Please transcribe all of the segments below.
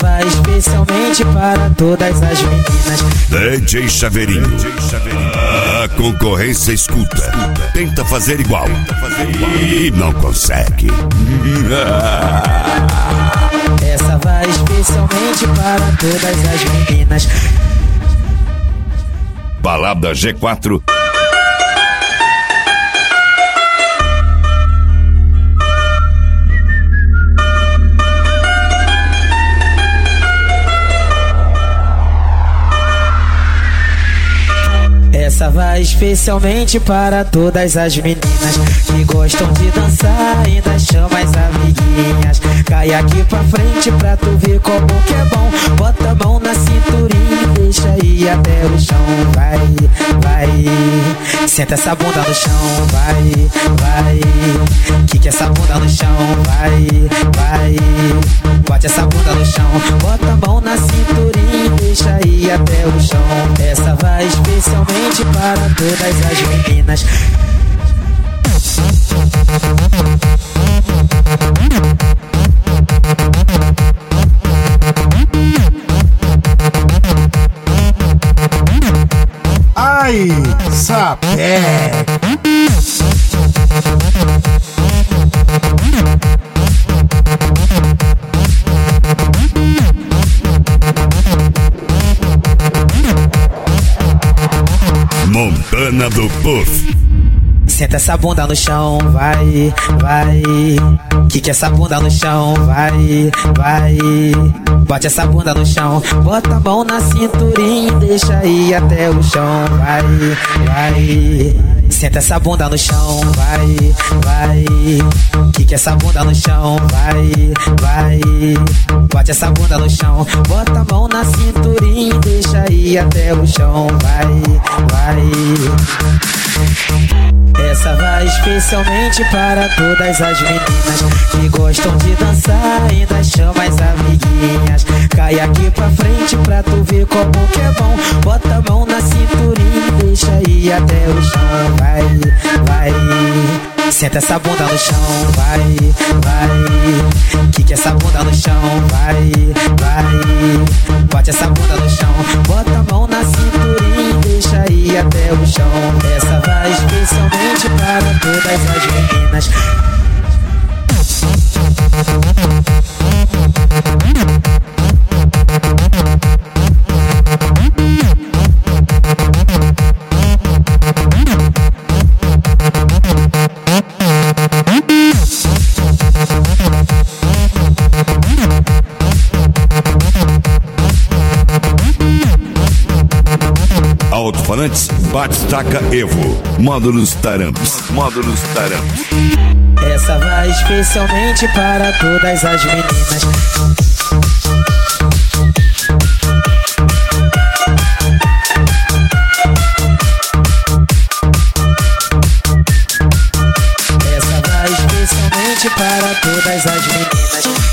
vai especialmente para todas as meninas. DJ Chaveirinho. A concorrência escuta. Tenta fazer igual. E não consegue. Essa vai especialmente para todas as meninas. Balada G4. Essa vai especialmente para todas as meninas que gostam de dançar, ainda chama as amiguinhas. Cai aqui pra frente pra tu ver como que é bom. Bota a mão na cinturinha e deixa ir até o chão. Vai, vai, senta essa bunda no chão. Vai, vai, quica essa bunda no chão. Vai, vai, bate essa bunda no chão. Bota a mão na cinturinha e deixa ir até o chão. Essa vai especialmente para todas as meninas. Ai, sapé. Montana do Puff. Senta essa bunda no chão, vai, vai. Quica essa bunda no chão, vai, vai. Bate essa bunda no chão, bota a mão na cinturinha e deixa ir até o chão, vai, vai. Senta essa bunda no chão, vai, vai. Quica essa bunda no chão, vai, vai. Bate essa bunda no chão, bota a mão na cinturinha e deixa ir até o chão, vai, vai. Essa vai especialmente para todas as meninas que gostam de dançar, ainda chama as amiguinhas. Cai aqui pra frente pra tu ver como que é bom. Bota a mão na cinturinha e deixa ir até o chão. Vai, vai, senta essa bunda no chão. Vai, vai, quica essa bunda no chão. Vai, vai, bate essa bunda no chão. Bota a mão na cinturinha e deixa ir até o chão. Essa vai especialmente para todas as meninas. Alto-falantes Batistaca Evo. Módulos Taramps. Módulos Taramps. Essa vai especialmente para todas as meninas. Essa vai especialmente para todas as meninas.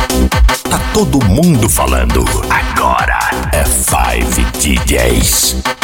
Todo mundo falando. Agora é 5 DJs.